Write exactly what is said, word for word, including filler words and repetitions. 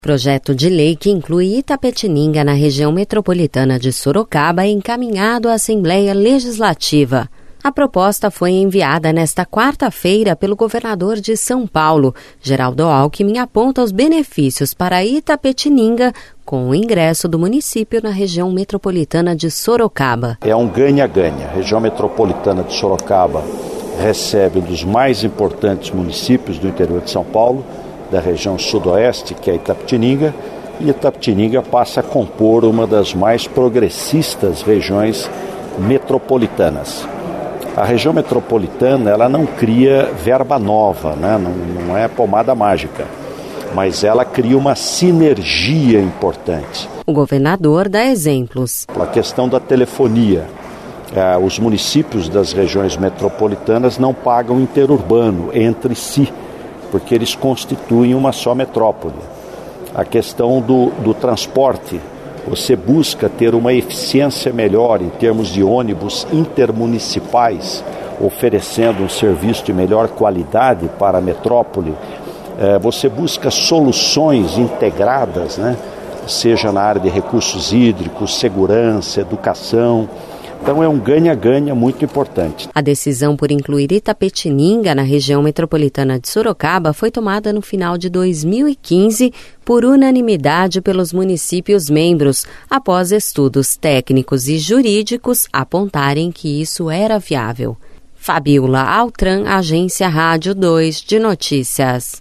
Projeto de lei que inclui Itapetininga na região metropolitana de Sorocaba é encaminhado à Assembleia Legislativa. A proposta foi enviada nesta quarta-feira pelo governador de São Paulo. Geraldo Alckmin aponta os benefícios para Itapetininga com o ingresso do município na região metropolitana de Sorocaba. É um ganha-ganha. A região metropolitana de Sorocaba recebe um dos mais importantes municípios do interior de São Paulo, da região sudoeste, que é Itapetininga, e Itapetininga passa a compor uma das mais progressistas regiões metropolitanas. A região metropolitana, ela não cria verba nova, né? não, não é pomada mágica, mas ela cria uma sinergia importante. O governador dá exemplos. A questão da telefonia. Eh, os municípios das regiões metropolitanas não pagam interurbano entre si, porque eles constituem uma só metrópole. A questão do, do transporte, você busca ter uma eficiência melhor em termos de ônibus intermunicipais, oferecendo um serviço de melhor qualidade para a metrópole. É, você busca soluções integradas, né? Seja na área de recursos hídricos, segurança, educação. Então é um ganha-ganha muito importante. A decisão por incluir Itapetininga na região metropolitana de Sorocaba foi tomada no final de dois mil e quinze por unanimidade pelos municípios membros, após estudos técnicos e jurídicos apontarem que isso era viável. Fabiola Altran, Agência Rádio dois de Notícias.